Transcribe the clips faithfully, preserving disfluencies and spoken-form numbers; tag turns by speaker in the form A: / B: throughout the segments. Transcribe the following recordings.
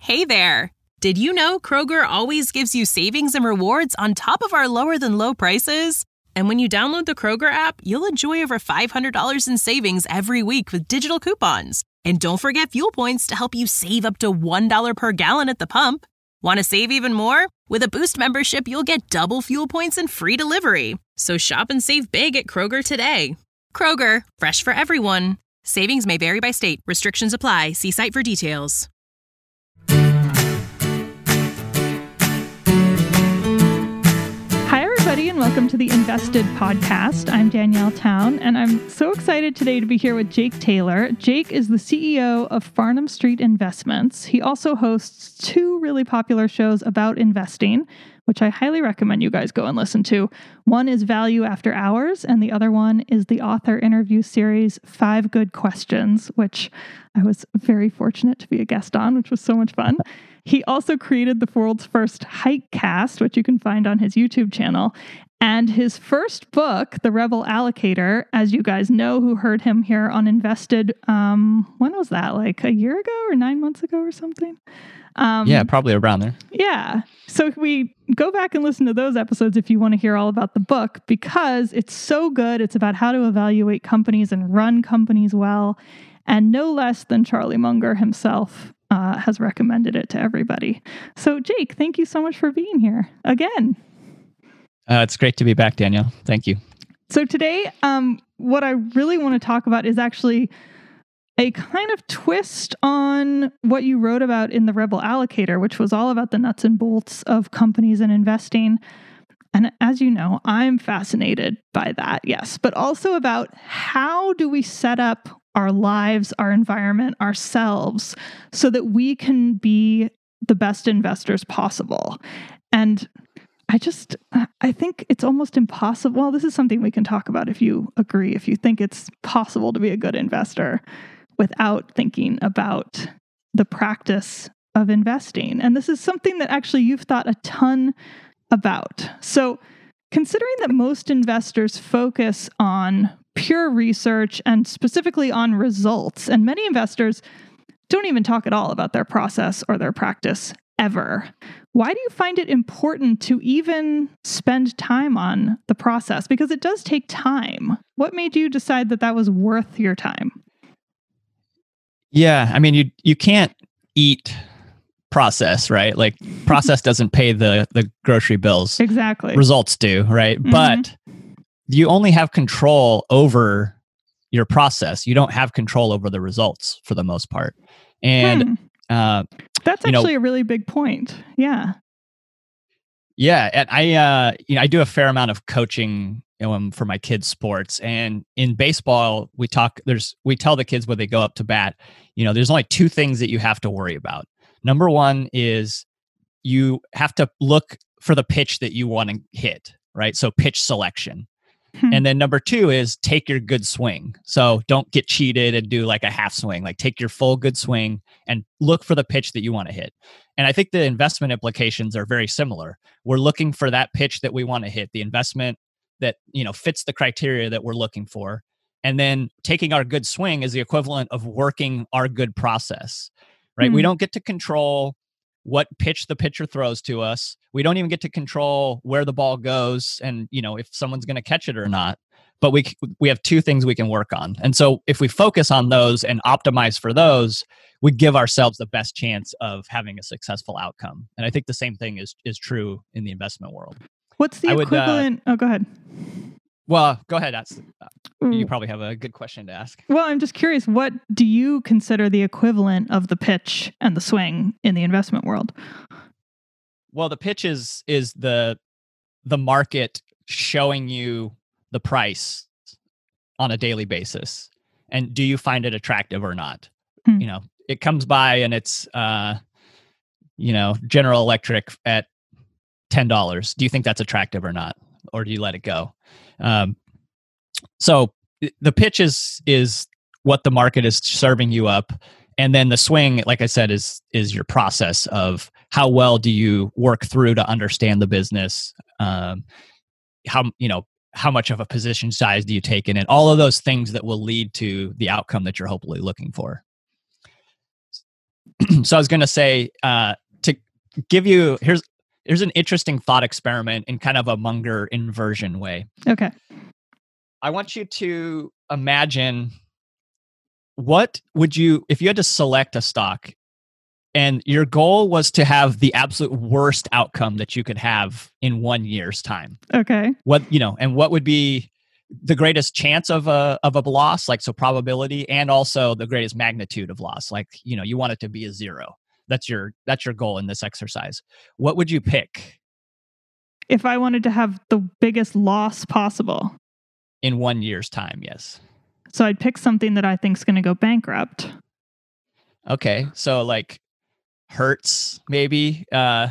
A: Hey there! Did you know Kroger always gives you savings and rewards on top of our lower than low prices? And when you download the Kroger app, you'll enjoy over five hundred dollars in savings every week with digital coupons. And don't forget fuel points to help you save up to one dollar per gallon at the pump. Want to save even more? With a Boost membership, you'll get double fuel points and free delivery. So shop and save big at Kroger today. Kroger, fresh for everyone. Savings may vary by state. Restrictions apply. See site for details.
B: And welcome to the Invested podcast. I'm Danielle Town, and I'm so excited today to be here with Jake Taylor. Jake is the C E O of Farnam Street Investments. He also hosts two really popular shows about investing, which I highly recommend you guys go and listen to. One is Value After Hours, and the other one is the author interview series, Five Good Questions, which I was very fortunate to be a guest on, which was so much fun. He also created the world's first Hikecast, which you can find on his YouTube channel. And his first book, The Rebel Allocator, as you guys know who heard him here on Invested, um, when was that? Like a year ago or nine months ago or something? Um,
C: yeah, probably around there.
B: Yeah. So we go back and listen to those episodes if you want to hear all about the book, because it's so good. It's about how to evaluate companies and run companies well. And no less than Charlie Munger himself uh, has recommended it to everybody. So Jake, thank you so much for being here again.
C: Uh, it's great to be back, Danielle. Thank you.
B: So today, um, what I really want to talk about is actually a kind of twist on what you wrote about in The Rebel Allocator, which was all about the nuts and bolts of companies and investing. And as you know, I'm fascinated by that, yes, but also about how do we set up our lives, our environment, ourselves, so that we can be the best investors possible. And I just, I think it's almost impossible. Well, this is something we can talk about if you agree, if you think it's possible to be a good investor without thinking about the practice of investing. And this is something that actually you've thought a ton about. So considering that most investors focus on pure research and specifically on results, and many investors don't even talk at all about their process or their practice ever, why do you find it important to even spend time on the process? Because it does take time. What made you decide that that was worth your time?
C: Yeah, I mean, you you can't eat process, right? Like process doesn't pay the the grocery bills.
B: Exactly.
C: Results do, right? Mm-hmm. But you only have control over your process. You don't have control over the results for the most part. And
B: hmm.
C: uh,
B: that's actually
C: know,
B: a really big point. Yeah.
C: Yeah, and I uh, you know I do a fair amount of coaching um, for my kids' sports, and in baseball we talk. There's we tell the kids when they go up to bat, you know, there's only two things that you have to worry about. Number one is you have to look for the pitch that you want to hit, right? So pitch selection. Hmm. And then number two is take your good swing. So don't get cheated and do like a half swing, like take your full good swing and look for the pitch that you want to hit. And I think the investment implications are very similar. We're looking for that pitch that we want to hit, the investment that, you know, fits the criteria that we're looking for. And then taking our good swing is the equivalent of working our good process, right? Hmm. We don't get to control what pitch the pitcher throws to us. We don't even get to control where the ball goes and, you know, if someone's going to catch it or not. But we we have two things we can work on. And so if we focus on those and optimize for those, we give ourselves the best chance of having a successful outcome. And I think the same thing is is true in the investment world.
B: What's the
C: I
B: equivalent? Would, uh, oh, go ahead.
C: Well, go ahead. That's, uh, you probably have a good question to ask.
B: Well, I'm just curious, what do you consider the equivalent of the pitch and the swing in the investment world?
C: Well, the pitch is is the the market showing you the price on a daily basis. And do you find it attractive or not? Hmm. You know, it comes by and it's, uh, you know, General Electric at ten dollars. Do you think that's attractive or not? Or do you let it go? Um, so the pitch is, is what the market is serving you up. And then the swing, like I said, is, is your process of how well do you work through to understand the business? Um, how, you know, how much of a position size do you take in it? All of those things that will lead to the outcome that you're hopefully looking for. so I was going to say, uh, to give you, here's, here's an interesting thought experiment in kind of a Munger inversion way.
B: Okay.
C: I want you to imagine, what would you, if you had to select a stock and your goal was to have the absolute worst outcome that you could have in one year's time.
B: Okay.
C: What, you know, and what would be the greatest chance of a of a loss, like so probability, and also the greatest magnitude of loss, like, you know, you want it to be a zero. That's your that's your goal in this exercise. What would you pick
B: if I wanted to have the biggest loss possible
C: in one year's time? Yes.
B: So I'd pick something that I think is going to go bankrupt.
C: Okay, so like Hertz, maybe. Uh,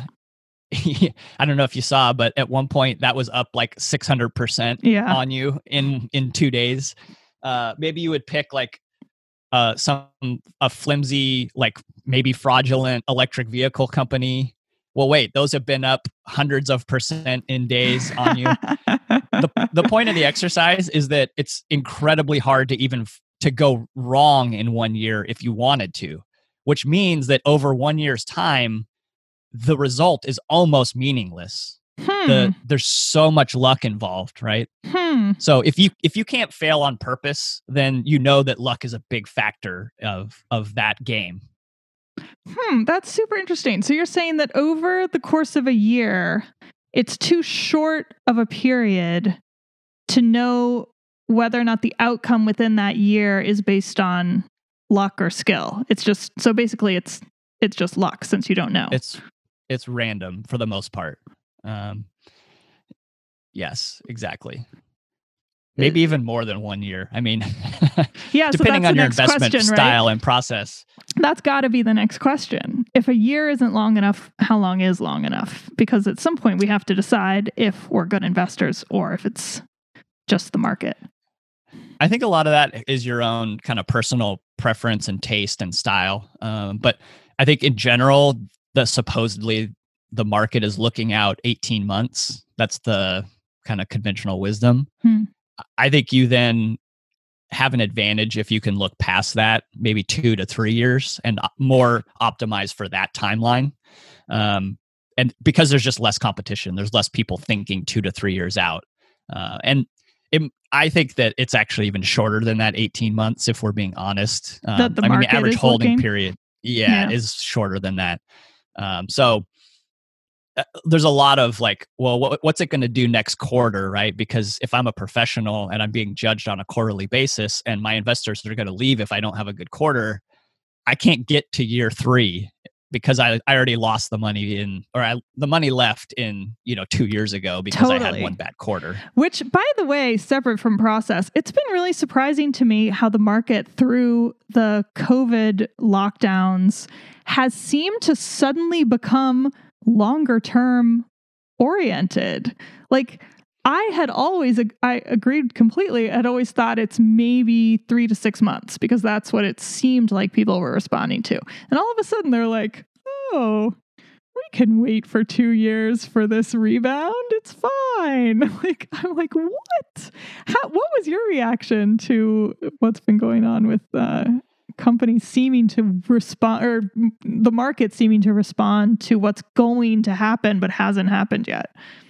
C: I don't know if you saw, but at one point that was up like six hundred percent
B: yeah.
C: on you in, in two days. Uh, maybe you would pick like uh, some, a flimsy, like maybe fraudulent electric vehicle company. Well, wait, those have been up hundreds of percent in days on you. the, the point of the exercise is that it's incredibly hard to even f- to go wrong in one year if you wanted to, which means that over one year's time, the result is almost meaningless.
B: Hmm.
C: The, there's so much luck involved, right?
B: Hmm.
C: So if you if you can't fail on purpose, then you know that luck is a big factor of of that game.
B: Hmm, that's super interesting. So you're saying that over the course of a year, it's too short of a period to know whether or not the outcome within that year is based on luck or skill. It's just, so basically it's it's just luck, since you don't know.
C: It's it's random for the most part. Um, yes, exactly. Maybe even more than one year. I mean,
B: yeah,
C: depending
B: so
C: on your
B: next
C: investment
B: question,
C: style
B: right?
C: and process.
B: That's got to be the next question. If a year isn't long enough, how long is long enough? Because at some point we have to decide if we're good investors or if it's just the market.
C: I think a lot of that is your own kind of personal preference and taste and style. Um, but I think in general, the supposedly the market is looking out eighteen months. That's the kind of conventional wisdom.
B: Hmm.
C: I think you then have an advantage if you can look past that, maybe two to three years and more optimized for that timeline. Um, and because there's just less competition, there's less people thinking two to three years out. Uh, and it, I think that it's actually even shorter than that eighteen months, if we're being honest. Um,
B: That the
C: I mean, the
B: market
C: average
B: is
C: holding
B: looking?
C: period, yeah,
B: Yeah.
C: is shorter than that. Um, so uh, there's a lot of like, well, what, what's it going to do next quarter, right? Because if I'm a professional and I'm being judged on a quarterly basis and my investors are going to leave if I don't have a good quarter, I can't get to year three because I, I already lost the money in, or I, the money left in, you know, two years ago because I
B: Totally.
C: had one bad quarter.
B: Which, by the way, separate from process, it's been really surprising to me how the market through the COVID lockdowns has seemed to suddenly become longer term oriented. Like, I had always, I agreed completely. I'd always thought it's maybe three to six months because that's what it seemed like people were responding to. And all of a sudden they're like, oh, we can wait for two years for this rebound. It's fine. Like, I'm like, what? How, what was your reaction to what's been going on with uh, companies seeming to respond, or the market seeming to respond to what's going to happen but hasn't happened yet?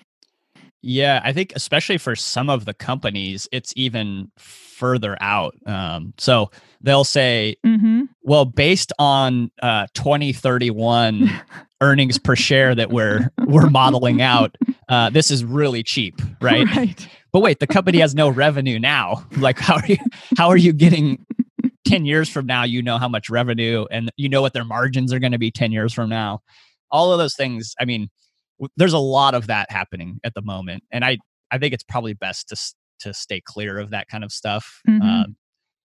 C: Yeah, I think especially for some of the companies, it's even further out. Um, so they'll say,
B: Mm-hmm.
C: well, based on uh, twenty thirty-one earnings per share that we're we're modeling out, uh, this is really cheap, right?
B: Right.
C: But wait, the company has no revenue now. Like, how are you? How are you getting ten years from now? You know how much revenue, and you know what their margins are going to be ten years from now. All of those things. I mean, w- there's a lot of that happening at the moment, and I I think it's probably best to s- to stay clear of that kind of stuff.
B: Mhm.
C: Um,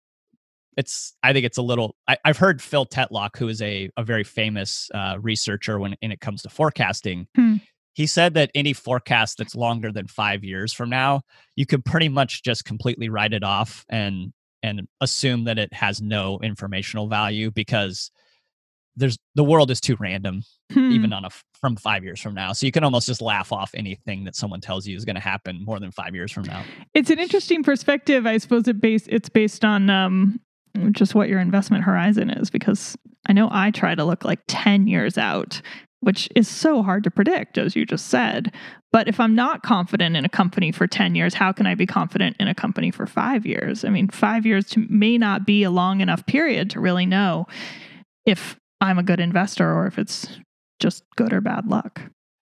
C: it's I think it's a little. I, I've heard Phil Tetlock, who is a a very famous uh, researcher when when it comes to forecasting.
B: Hmm.
C: He said that any forecast that's longer than five years from now, you could pretty much just completely write it off and and assume that it has no informational value because there's the world is too random,
B: Hmm.
C: even on a f- from five years from now. So you can almost just laugh off anything that someone tells you is going to happen more than five years from now.
B: It's an interesting perspective. I suppose it base it's based on um, just what your investment horizon is, because I know I try to look like ten years out, which is so hard to predict, as you just said. But if I'm not confident in a company for ten years, how can I be confident in a company for five years? I mean, five years to, may not be a long enough period to really know if I'm a good investor or if it's just good or bad luck.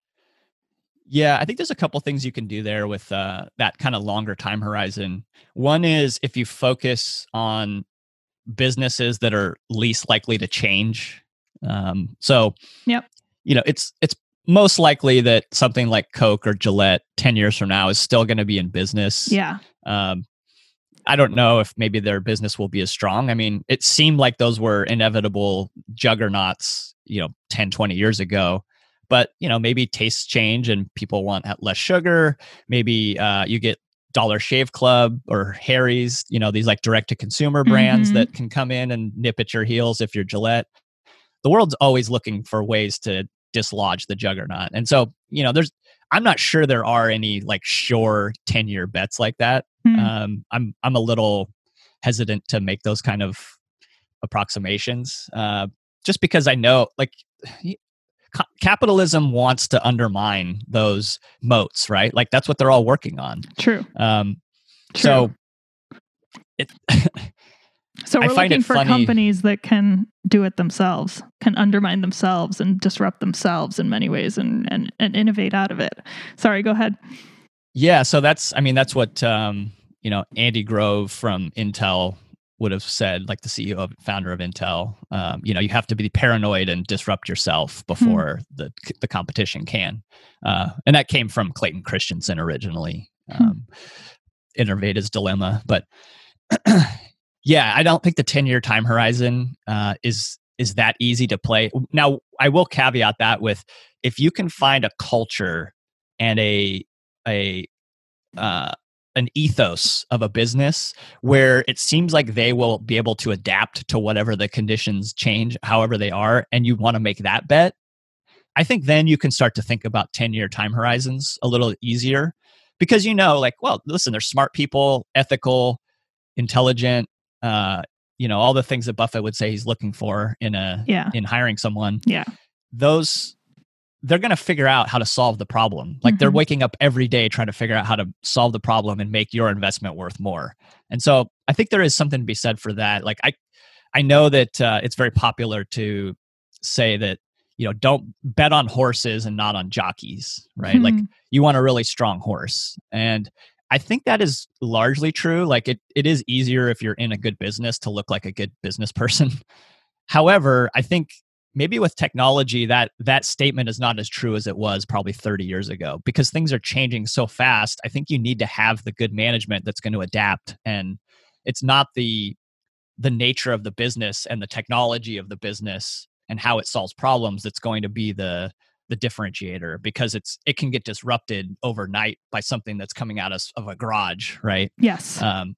C: Yeah, I think there's a couple things you can do there with uh, that kind of longer time horizon. One is if you focus on businesses that are least likely to change. Um, so,
B: yep.
C: you know, it's it's most likely that something like Coke or Gillette ten years from now is still going to be in business.
B: Yeah.
C: Um, I don't know if maybe their business will be as strong. I mean, it seemed like those were inevitable juggernauts, you know, ten, twenty years ago. But, you know, maybe tastes change and people want less sugar. Maybe uh, you get Dollar Shave Club or Harry's, you know, these like direct to consumer brands
B: mm-hmm.
C: that can come in and nip at your heels if you're Gillette. The world's always looking for ways to dislodge the juggernaut. And so, you know, there's, I'm not sure there are any like sure ten year bets like that.
B: Mm.
C: Um, I'm, I'm a little hesitant to make those kind of approximations uh, just because I know like capitalism wants to undermine those moats, right? Like that's what they're all working on.
B: True.
C: Um,
B: True.
C: So, it,
B: so we're
C: I find
B: looking
C: it
B: for
C: funny.
B: companies that can do it themselves, can undermine themselves and disrupt themselves in many ways, and and and innovate out of it. Sorry, go ahead.
C: Yeah, so that's, I mean, that's what um, you know, Andy Grove from Intel would have said, like the C E O, founder of Intel. Um, you know, you have to be paranoid and disrupt yourself before hmm. the the competition can. Uh, and that came from Clayton Christensen originally, um, hmm. Innovator's Dilemma. But yeah, I don't think the ten year time horizon uh, is is that easy to play. Now, I will caveat that with if you can find a culture and a a uh, an ethos of a business where it seems like they will be able to adapt to whatever the conditions change, however they are, and you want to make that bet, I think then you can start to think about ten year time horizons a little easier because, you know, like, well, listen, they're smart people, ethical, intelligent, uh, you know, all the things that Buffett would say he's looking for in a,
B: yeah.
C: in hiring someone.
B: Yeah.
C: Those, they're going to figure out how to solve the problem. Like mm-hmm. they're waking up every day trying to figure out how to solve the problem and make your investment worth more. And so I think there is something to be said for that. Like I, I know that uh, it's very popular to say that, you know, don't bet on horses and not on jockeys, right? Mm-hmm. Like you want a really strong horse. And I think that is largely true. Like it, it is easier if you're in a good business to look like a good business person. However, I think maybe with technology, that that statement is not as true as it was probably thirty years ago because things are changing so fast. I think you need to have the good management that's going to adapt. And it's not the the nature of the business and the technology of the business and how it solves problems that's going to be the the differentiator because it's it can get disrupted overnight by something that's coming out of, of a garage, right?
B: Yes.
C: Um,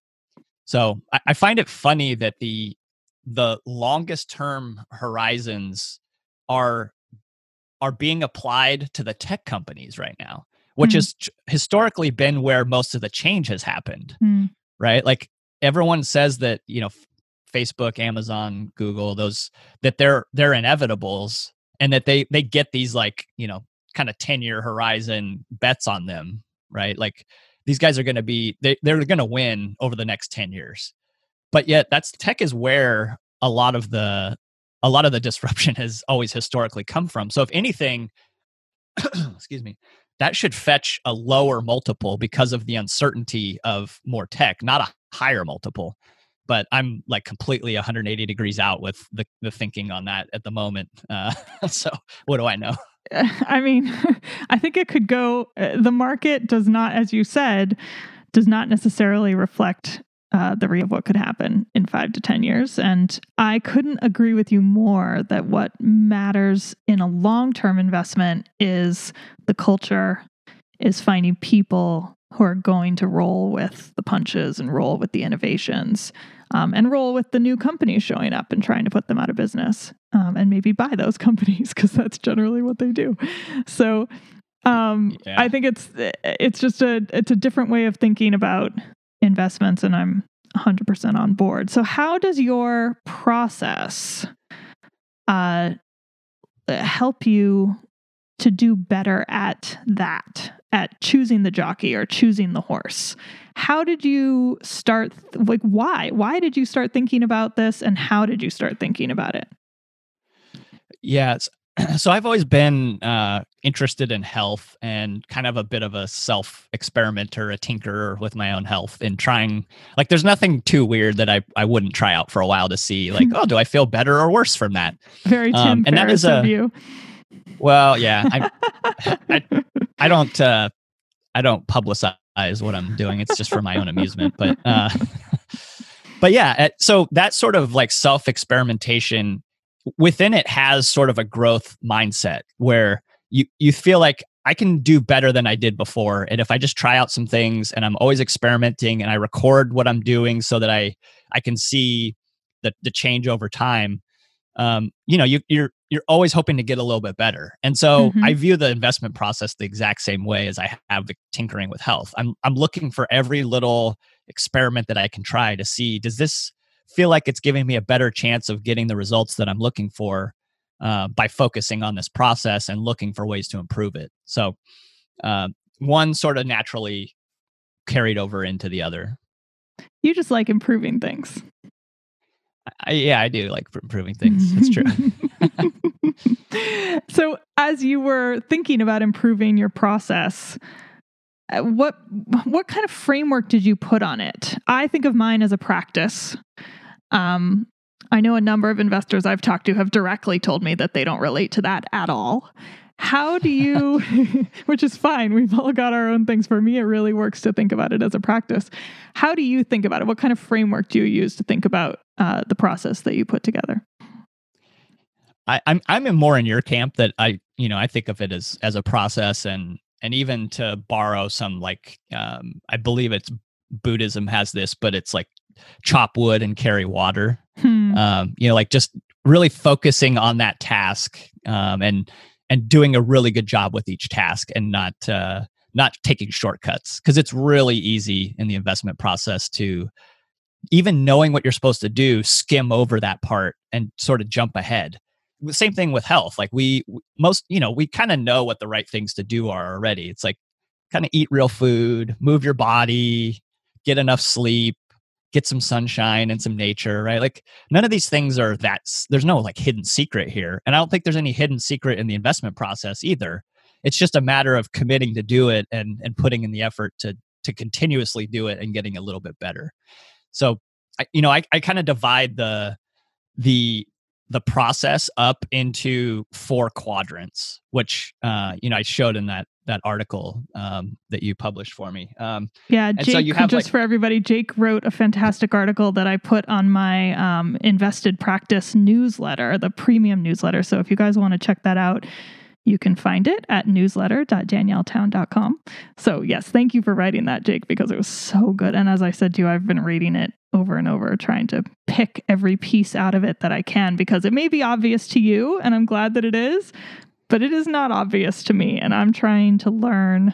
C: so I, I find it funny that the the longest term horizons are are being applied to the tech companies right now, which mm. has historically been where most of the change has happened,
B: mm.
C: right? Like everyone says that, you know, Facebook, Amazon, Google, those that they're they're inevitables and that they they get these like, you know, kind of ten year horizon bets on them, right? Like these guys are going to be they they're going to win over the next ten years. But yet that's tech is where a lot of the a lot of the disruption has always historically come from. So if anything, excuse me, that should fetch a lower multiple because of the uncertainty of more tech, not a higher multiple. But I'm like completely one hundred eighty degrees out with the, the thinking on that at the moment. Uh, so what do I know?
B: I mean, I think it could go, uh, the market does not, as you said, does not necessarily reflect uh, the reality of what could happen in five to ten years. And I couldn't agree with you more that what matters in a long-term investment is the culture, is finding people who are going to roll with the punches and roll with the innovations, um, and roll with the new companies showing up and trying to put them out of business, um, and maybe buy those companies because that's generally what they do. So um, yeah. I think it's it's just a it's a different way of thinking about investments, and I'm one hundred percent on board. So how does your process uh, help you to do better at that, at choosing the jockey or choosing the horse. How did you start? Like, why? Why did you start thinking about this, and how did you start thinking about it?
C: Yeah. So I've always been uh, interested in health and kind of a bit of a self-experimenter, a tinkerer with my own health and trying, like, there's nothing too weird that I, I wouldn't try out for a while to see, like, oh, do I feel better or worse from that?
B: Very Tim
C: um, and
B: Ferriss
C: that is a,
B: of you.
C: Well, yeah, I, I, I don't, uh, I don't publicize what I'm doing. It's just for my own amusement, but, uh, but yeah, so that sort of like self-experimentation within it has sort of a growth mindset where you, you feel like I can do better than I did before. And if I just try out some things and I'm always experimenting and I record what I'm doing so that I, I can see the, the change over time, um, you know, you, you're, you're always hoping to get a little bit better. And so
B: Mm-hmm.
C: I view the investment process the exact same way as I have the tinkering with health. I'm, I'm looking for every little experiment that I can try to see, does this feel like it's giving me a better chance of getting the results that I'm looking for uh, by focusing on this process and looking for ways to improve it. So uh, one sort of naturally carried over into the other.
B: You just like improving things.
C: I, yeah, I do like improving things. It's true.
B: So as you were thinking about improving your process, what what kind of framework did you put on it? I think of mine as a practice. Um, I know a number of investors I've talked to have directly told me that they don't relate to that at all. How do you, which is fine, we've all got our own things. For me, it really works to think about it as a practice. How do you think about it? What kind of framework do you use to think about uh, the process that you put together?
C: I, I'm I'm in more in your camp that I you know I think of it as as a process, and and even to borrow some, like um, I believe it's Buddhism has this, but it's like chop wood and carry water.
B: Hmm.
C: Um, you know, like just really focusing on that task um, and and doing a really good job with each task, and not uh, not taking shortcuts, because it's really easy in the investment process to, even knowing what you're supposed to do, skim over that part and sort of jump ahead. Same thing with health. Like we most, you know, we kind of know what the right things to do are already. It's like kind of eat real food, move your body, get enough sleep, get some sunshine and some nature, right? Like none of these things are that, there's no like hidden secret here. And I don't think there's any hidden secret in the investment process either. It's just a matter of committing to do it and and putting in the effort to to continuously do it and getting a little bit better. So, I, you know, I, I kind of divide the the the process up into four quadrants, which uh, you know I showed in that that article um, that you published for me. Um,
B: yeah,
C: and
B: Jake,
C: so you have
B: just
C: like,
B: for everybody, Jake wrote a fantastic article that I put on my um, Invested Practice newsletter, the premium newsletter. So if you guys want to check that out, you can find it at newsletter dot danielle town dot com. So yes, thank you for writing that, Jake, because it was so good. And as I said to you, I've been reading it over and over, trying to pick every piece out of it that I can, because it may be obvious to you, and I'm glad that it is, but it is not obvious to me. And I'm trying to learn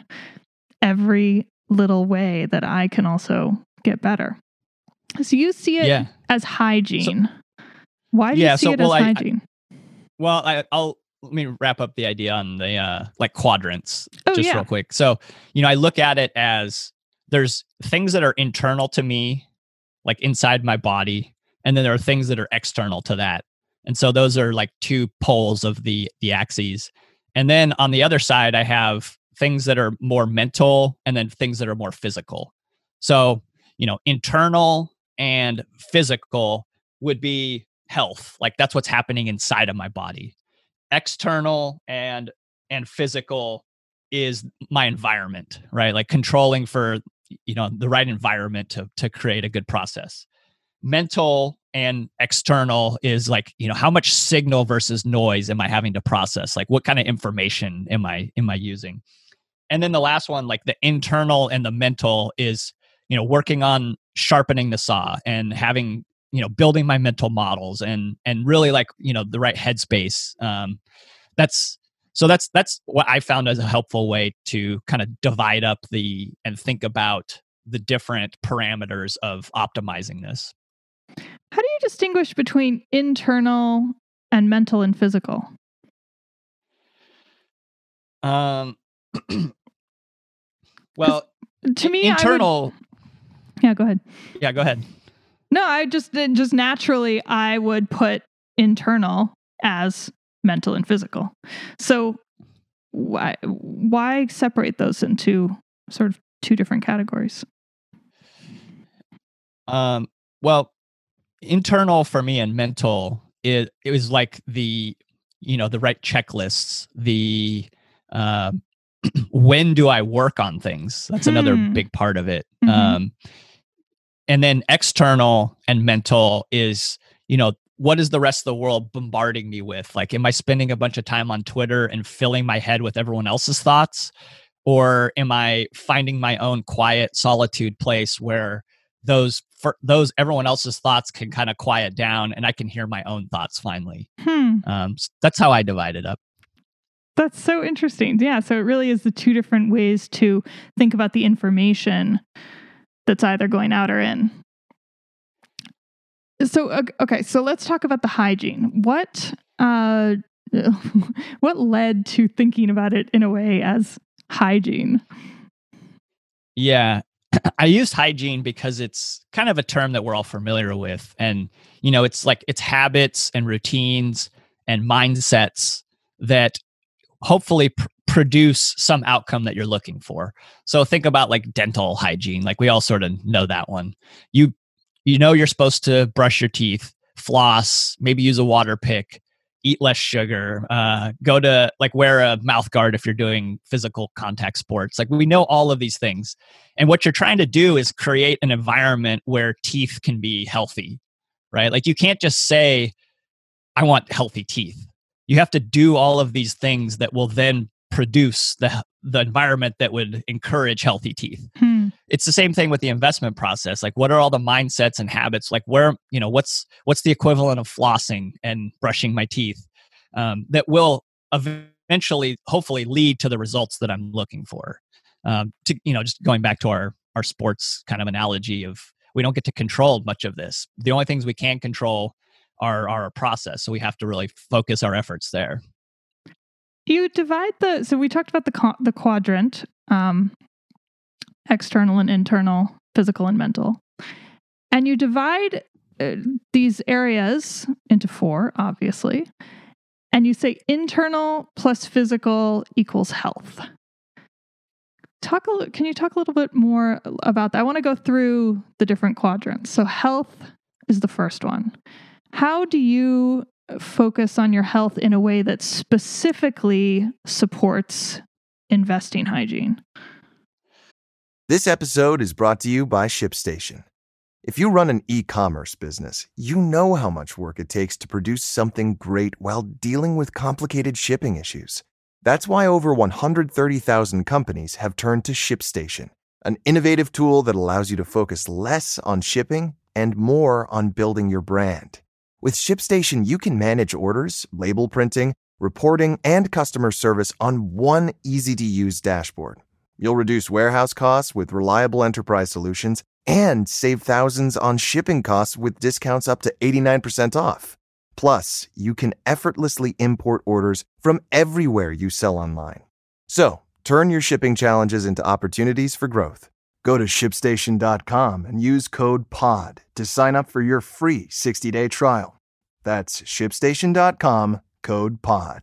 B: every little way that I can also get better. So you see it
C: yeah.
B: as hygiene. So, Why do
C: yeah,
B: you see
C: so,
B: it
C: well,
B: as
C: I,
B: hygiene?
C: I, well, I, I'll let me wrap up the idea on the uh, like quadrants
B: oh,
C: just
B: yeah.
C: real quick. So, you know, I look at it as there's things that are internal to me, like inside my body, and then there are things that are external to that. And so those are like two poles of the the axes. And then on the other side, I have things that are more mental and then things that are more physical. So, you know, internal and physical would be health. Like that's what's happening inside of my body. External and and physical is my environment, right? Like controlling for, you know, the right environment to to create a good process. Mental and external is like, you know, how much signal versus noise am I having to process? Like what kind of information am I am I using? And then the last one, like the internal and the mental, is, you know, working on sharpening the saw and having, you know, building my mental models and and really like, you know, the right headspace. Um, that's so that's that's what I found as a helpful way to kind of divide up the and think about the different parameters of optimizing this.
B: How do you distinguish between internal and mental and physical?
C: Um, well,
B: to me,
C: internal.
B: I would, yeah, go ahead.
C: Yeah, go ahead.
B: No, I just just naturally I would put internal as mental and physical. So why why separate those into sort of two different categories?
C: Um, well, internal for me and mental, it it was like the you know the right checklists. The uh, when do I work on things? That's hmm. another big part of it. Mm-hmm. Um, and then external and mental is you know what is the rest of the world bombarding me with? Like, am I spending a bunch of time on Twitter and filling my head with everyone else's thoughts, or am I finding my own quiet solitude place where those for those everyone else's thoughts can kind of quiet down and I can hear my own thoughts finally. Hmm. Um, so that's how I divide it up.
B: That's so interesting. Yeah. So it really is the two different ways to think about the information that's either going out or in. So, okay. So let's talk about the hygiene. What, uh, what led to thinking about it in a way as hygiene?
C: Yeah. I used hygiene because it's kind of a term that we're all familiar with. And, you know, it's like it's habits and routines and mindsets that hopefully pr- produce some outcome that you're looking for. So think about like dental hygiene. Like we all sort of know that one. You, you know, you're supposed to brush your teeth, floss, maybe use a water pick, eat less sugar, uh, go to like wear a mouth guard if you're doing physical contact sports. Like we know all of these things. And what you're trying to do is create an environment where teeth can be healthy, right? Like you can't just say, I want healthy teeth. You have to do all of these things that will then produce the the environment that would encourage healthy teeth. Hmm. It's the same thing with the investment process. Like what are all the mindsets and habits? Like where, you know, what's what's the equivalent of flossing and brushing my teeth um, that will eventually, hopefully lead to the results that I'm looking for. Um, to, you know, just going back to our, our sports kind of analogy of we don't get to control much of this. The only things we can control are our process. So we have to really focus our efforts there.
B: You divide the, so we talked about the the quadrant, um, external and internal, physical and mental. And you divide uh, these areas into four, obviously. And you say internal plus physical equals health. Talk a, can you talk a little bit more about that? I want to go through the different quadrants. So health is the first one. How do you focus on your health in a way that specifically supports investing hygiene?
D: This episode is brought to you by ShipStation. If you run an e-commerce business, you know how much work it takes to produce something great while dealing with complicated shipping issues. That's why over one hundred thirty thousand companies have turned to ShipStation, an innovative tool that allows you to focus less on shipping and more on building your brand. With ShipStation, you can manage orders, label printing, reporting, and customer service on one easy-to-use dashboard. You'll reduce warehouse costs with reliable enterprise solutions and save thousands on shipping costs with discounts up to eighty-nine percent off. Plus, you can effortlessly import orders from everywhere you sell online. So, turn your shipping challenges into opportunities for growth. Go to ship station dot com and use code P O D to sign up for your free sixty-day trial. That's ship station dot com, code P O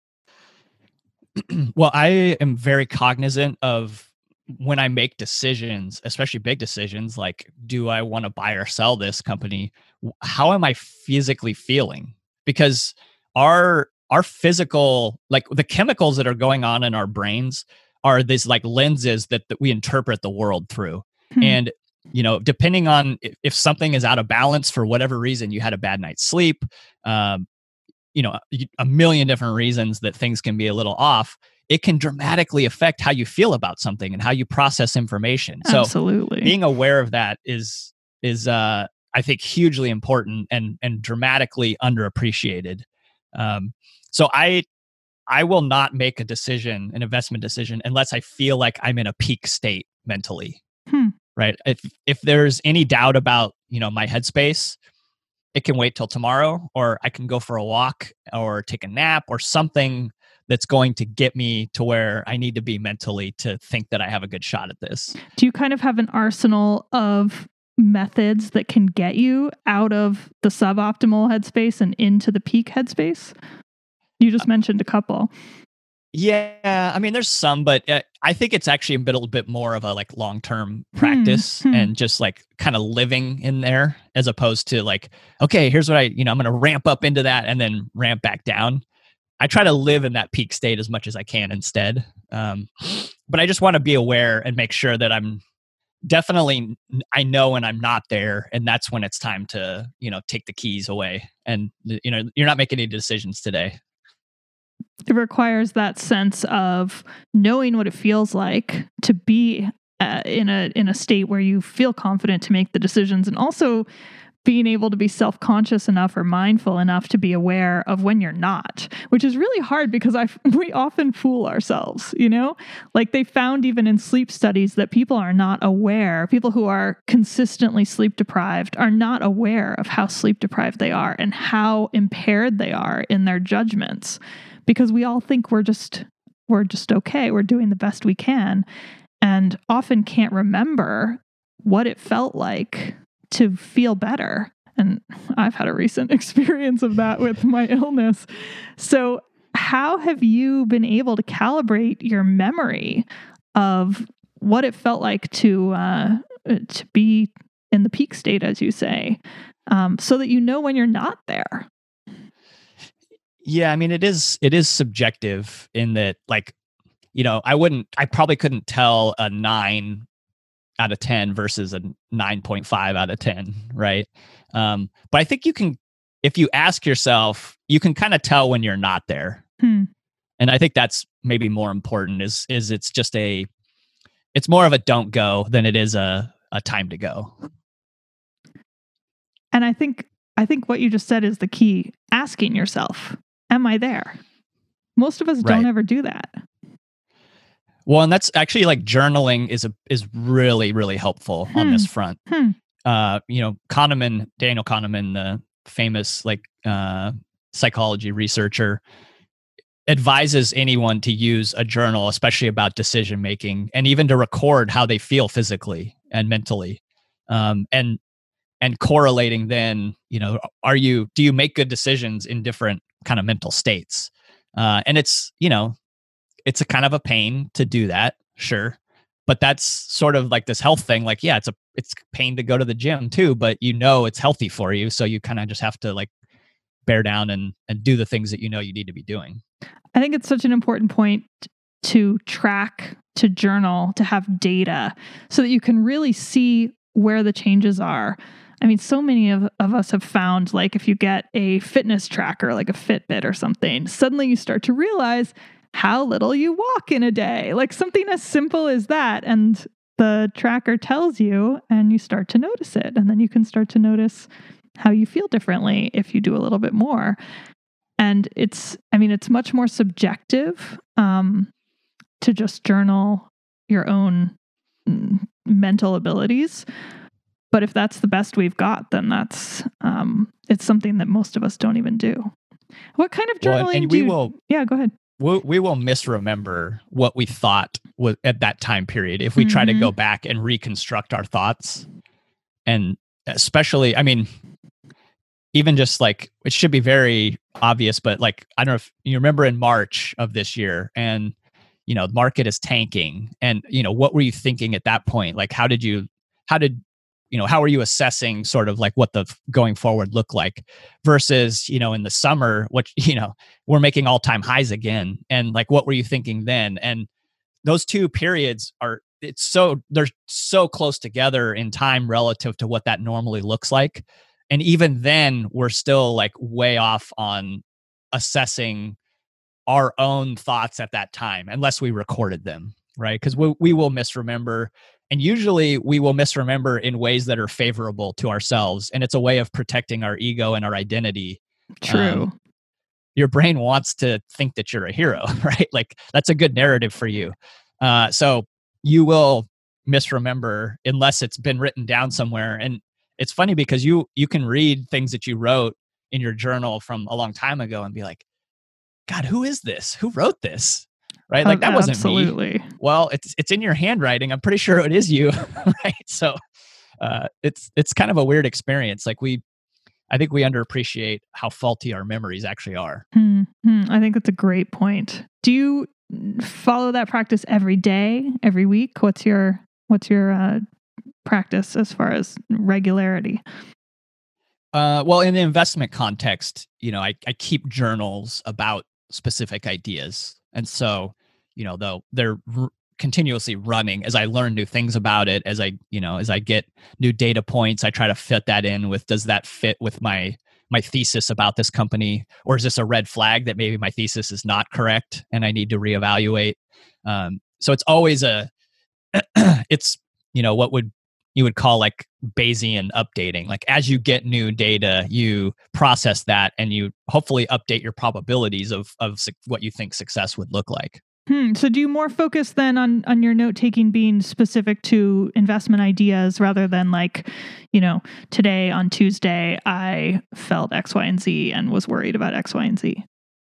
C: D. Well, I am very cognizant of when I make decisions, especially big decisions, like, do I want to buy or sell this company? How am I physically feeling? Because our our physical, like the chemicals that are going on in our brains are these like lenses that, that we interpret the world through. Hmm. And, you know, depending on if, if something is out of balance for whatever reason, you had a bad night's sleep, um, you know, a million different reasons that things can be a little off, it can dramatically affect how you feel about something and how you process information. So
B: absolutely,
C: being aware of that is, is, uh, I think hugely important and, and dramatically underappreciated. Um, so I, I will not make a decision, an investment decision, unless I feel like I'm in a peak state mentally. Hmm. Right. If if there's any doubt about, you know, my headspace, it can wait till tomorrow, or I can go for a walk or take a nap or something that's going to get me to where I need to be mentally to think that I have a good shot at this.
B: Do you kind of have an arsenal of methods that can get you out of the suboptimal headspace and into the peak headspace? You just mentioned a couple.
C: Yeah, I mean, there's some, but uh, I think it's actually a bit, a little bit more of a like long-term practice
B: hmm.
C: and just like kind of living in there, as opposed to like, okay, here's what I, you know, I'm going to ramp up into that and then ramp back down. I try to live in that peak state as much as I can instead. Um, but I just want to be aware and make sure that I'm definitely, I know when I'm not there, and that's when it's time to, you know, take the keys away. And, you know, you're not making any decisions today.
B: It requires that sense of knowing what it feels like to be uh, in a in a state where you feel confident to make the decisions, and also being able to be self-conscious enough or mindful enough to be aware of when you're not, which is really hard because I we often fool ourselves, you know? Like they found even in sleep studies that people are not aware, people who are consistently sleep deprived are not aware of how sleep deprived they are and how impaired they are in their judgments, because we all think we're just we're just okay, we're doing the best we can, and often can't remember what it felt like to feel better. And I've had a recent experience of that with my illness. So how have you been able to calibrate your memory of what it felt like to uh, to be in the peak state, as you say, um, so that you know when you're not there?
C: Yeah, I mean, it is it is subjective in that, like, you know, I wouldn't, I probably couldn't tell a nine out of ten versus a nine point five out of ten, right? Um, but I think you can, if you ask yourself, you can kind of tell when you're not there.
B: Hmm.
C: And I think that's maybe more important is, is it's just a, it's more of a don't go than it is a, a time to go.
B: And I think, I think what you just said is the key. Asking yourself, am I there? Most of us
C: Right.
B: don't ever do that.
C: Well, and that's actually like journaling is a is really, really helpful
B: Hmm.
C: on this front.
B: Hmm.
C: Uh, you know, Kahneman, Daniel Kahneman, the famous like uh, psychology researcher, advises anyone to use a journal, especially about decision making, and even to record how they feel physically and mentally, um, and and correlating. Then, you know, are you do you make good decisions in different kind of mental states? Uh, and it's you know. It's a kind of a pain to do that, sure. But that's sort of like this health thing. Like, yeah, it's a it's pain to go to the gym too, but you know it's healthy for you. So you kind of just have to like bear down and and do the things that you know you need to be doing.
B: I think it's such an important point to track, to journal, to have data so that you can really see where the changes are. I mean, so many of, of us have found, like, if you get a fitness tracker, like a Fitbit or something, suddenly you start to realize how little you walk in a day, like something as simple as that. And the tracker tells you, and you start to notice it. And then you can start to notice how you feel differently if you do a little bit more. And it's, I mean, it's much more subjective um, to just journal your own mm, mental abilities. But if that's the best we've got, then that's, um, it's something that most of us don't even do. What kind of journaling
C: Well, and, and
B: do
C: we
B: you,
C: will
B: yeah, go ahead.
C: we we will misremember what we thought was at that time period if we mm-hmm. try to go back and reconstruct our thoughts. And especially, I mean, even just like, it should be very obvious, but like, I don't know if you remember in March of this year, and, you know, the market is tanking, and, you know, what were you thinking at that point? Like, how did you, how did, you know, how are you assessing sort of like what the going forward look like versus, you know, in the summer, what, you know, we're making all time highs again. And like, what were you thinking then? And those two periods are, it's so, they're so close together in time relative to what that normally looks like. And even then we're still like way off on assessing our own thoughts at that time, unless we recorded them, right? Because we, we will misremember. And usually we will misremember in ways that are favorable to ourselves. And it's a way of protecting our ego and our identity.
B: True.
C: Um, your brain wants to think that you're a hero, right? Like, that's a good narrative for you. Uh, so you will misremember unless it's been written down somewhere. And it's funny because you you can read things that you wrote in your journal from a long time ago and be like, God, who is this? Who wrote this? Right? Like, that wasn't
B: Absolutely.
C: me. Well, it's it's in your handwriting. I'm pretty sure it is you. Right? So uh, it's it's kind of a weird experience. Like we, I think we underappreciate how faulty our memories actually are.
B: Hmm. Hmm. I think that's a great point. Do you follow that practice every day, every week? What's your what's your uh, practice as far as regularity?
C: Uh, well, in the investment context, you know, I, I keep journals about specific ideas. And so, you know, though they're r- continuously running as I learn new things about it, as I, you know, as I get new data points, I try to fit that in with, does that fit with my, my thesis about this company? Or is this a red flag that maybe my thesis is not correct and I need to reevaluate? Um, so it's always a, it's, you know, what would you would call like Bayesian updating. Like as you get new data, you process that and you hopefully update your probabilities of of su- what you think success would look like.
B: Hmm. So do you more focus then on on your note taking being specific to investment ideas rather than like, you know, today on Tuesday I felt X, Y, and Z and was worried about X, Y, and Z?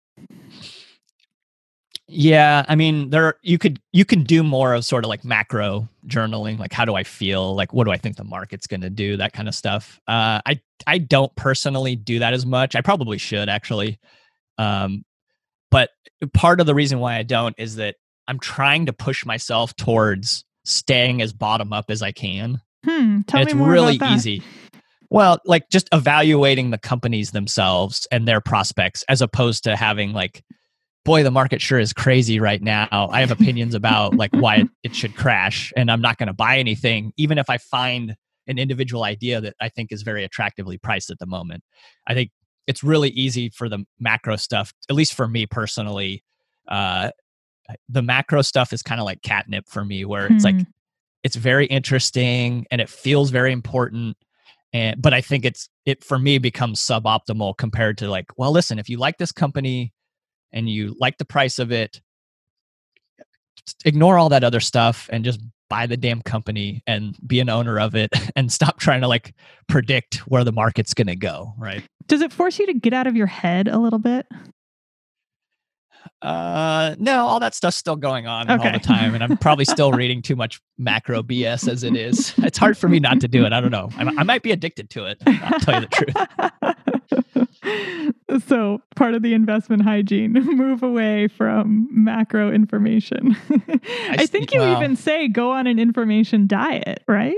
C: Yeah, I mean, there you could you can do more of sort of like macro journaling, like how do I feel, like what do I think the market's going to do, that kind of stuff. Uh, I I don't personally do that as much. I probably should actually, um, but part of the reason why I don't is that I'm trying to push myself towards staying as bottom up as I can.
B: Hmm. Tell
C: And
B: me
C: it's
B: more
C: really
B: about that.
C: easy. Well, like just evaluating the companies themselves and their prospects, as opposed to having like, boy, the market sure is crazy right now. I have opinions about like why it, it should crash, and I'm not going to buy anything, even if I find an individual idea that I think is very attractively priced at the moment. I think it's really easy for the macro stuff, at least for me personally. Uh, the macro stuff is kind of like catnip for me, where it's like,
B: Hmm.
C: it's very interesting and it feels very important. And, but I think it's, it for me becomes suboptimal compared to like, well, listen, if you like this company, and you like the price of it, ignore all that other stuff and just buy the damn company and be an owner of it and stop trying to like predict where the market's going to go, right?
B: Does it force you to get out of your head a little bit?
C: Uh, no, all that stuff's still going on all
B: Okay.
C: the time, and I'm probably still reading too much macro B S as it is. It's hard for me not to do it. I don't know. I, I might be addicted to it. I'll tell you the
B: truth. So part of the investment hygiene, move away from macro information. I, I think you well, even say go on an information diet, right?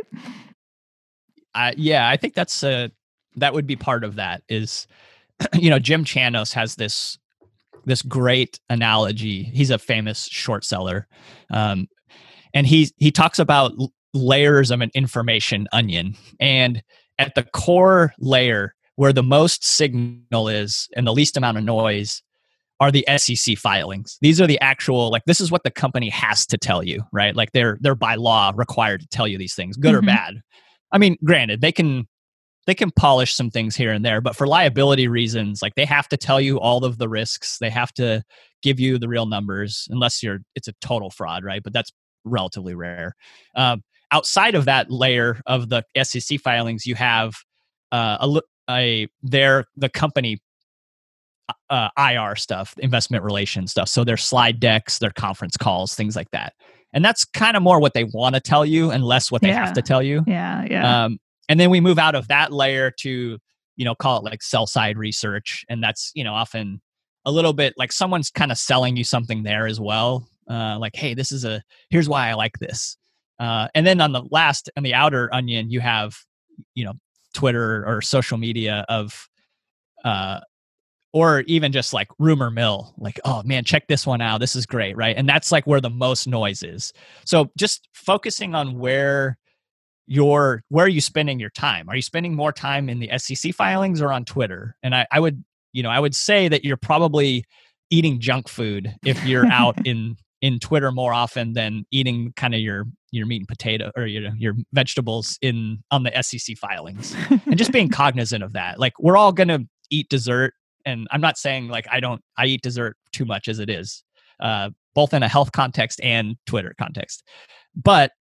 C: Uh, yeah, I think that's uh, that would be part of that. Is you know, Jim Chanos has this this great analogy. He's a famous short seller, um, and he he talks about l- layers of an information onion, and at the core layer, where the most signal is and the least amount of noise, are the S E C filings. These are the actual, like, this is what the company has to tell you, right? Like they're they're by law required to tell you these things, good mm-hmm. or bad. I mean, granted, they can they can polish some things here and there, but for liability reasons, like they have to tell you all of the risks. They have to give you the real numbers, unless you're it's a total fraud, right? But that's relatively rare. Um, outside of that layer of the S E C filings, you have uh, a a their the company uh, I R stuff, investment relations stuff. So their slide decks, their conference calls, things like that. And that's kind of more what they want to tell you and less what they
B: yeah.
C: have to tell you.
B: Yeah, yeah.
C: Um, and then we move out of that layer to, you know, call it like sell side research. And that's, you know, often a little bit like someone's kind of selling you something there as well. Uh, like, hey, this is a, here's why I like this. Uh, and then on the last, on the outer onion, you have, you know, Twitter or social media of, uh, or even just like rumor mill, like, oh man, check this one out. This is great, right? And that's like where the most noise is. So just focusing on where you're, where are you spending your time? Are you spending more time in the S E C filings or on Twitter? And I, I would, you know, I would say that you're probably eating junk food if you're out in in Twitter more often than eating kind of your your meat and potato or your your vegetables in on the S E C filings. And just being cognizant of that. Like we're all gonna eat dessert. And I'm not saying like I don't, I eat dessert too much as it is, uh, both in a health context and Twitter context. But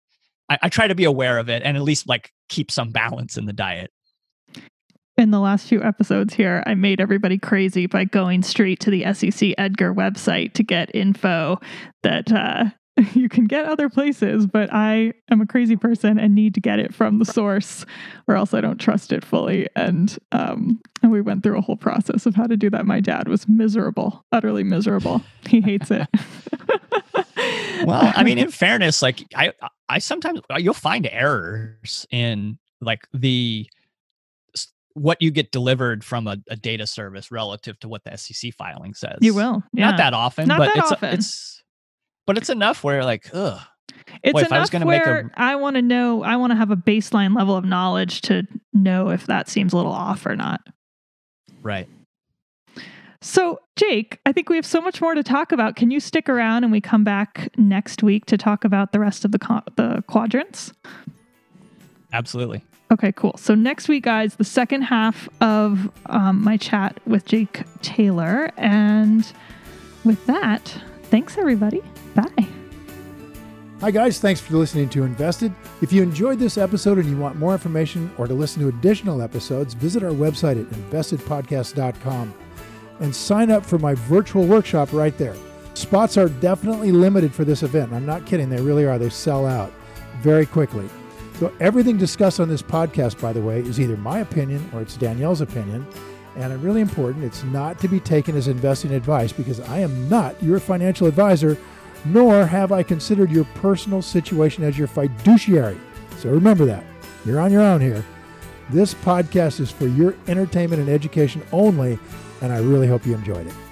C: I, I try to be aware of it and at least like keep some balance in the diet.
B: In the last few episodes here, I made everybody crazy by going straight to the S E C Edgar website to get info that uh, you can get other places, but I am a crazy person and need to get it from the source or else I don't trust it fully. And, um, and we went through a whole process of how to do that. My dad was miserable, utterly miserable. He hates it.
C: Well, I mean, in fairness, like I, I sometimes you'll find errors in like the what you get delivered from a, a data service relative to what the S E C filing says.
B: You will, yeah.
C: Not that often,
B: Not
C: but
B: that
C: it's
B: often.
C: it's but it's enough where like, ugh.
B: It's
C: Boy, if I was
B: enough
C: gonna
B: where
C: make a,
B: I want to know. I want to have a baseline level of knowledge to know if that seems a little off or not.
C: right.
B: So, Jake, I think we have so much more to talk about. Can you stick around and we come back next week to talk about the rest of the co- the quadrants?
C: Absolutely.
B: Okay, cool. So next week, guys, the second half of um, my chat with Jake Taylor. And with that, thanks, everybody. Bye.
E: Hi, guys. Thanks for listening to Invested. If you enjoyed this episode and you want more information or to listen to additional episodes, visit our website at invested podcast dot com and sign up for my virtual workshop right there. Spots are definitely limited for this event. I'm not kidding. They really are. They sell out very quickly. So everything discussed on this podcast, by the way, is either my opinion or it's Danielle's opinion. And really important, it's not to be taken as investing advice because I am not your financial advisor, nor have I considered your personal situation as your fiduciary. So remember that. You're on your own here. This podcast is for your entertainment and education only, and I really hope you enjoyed it.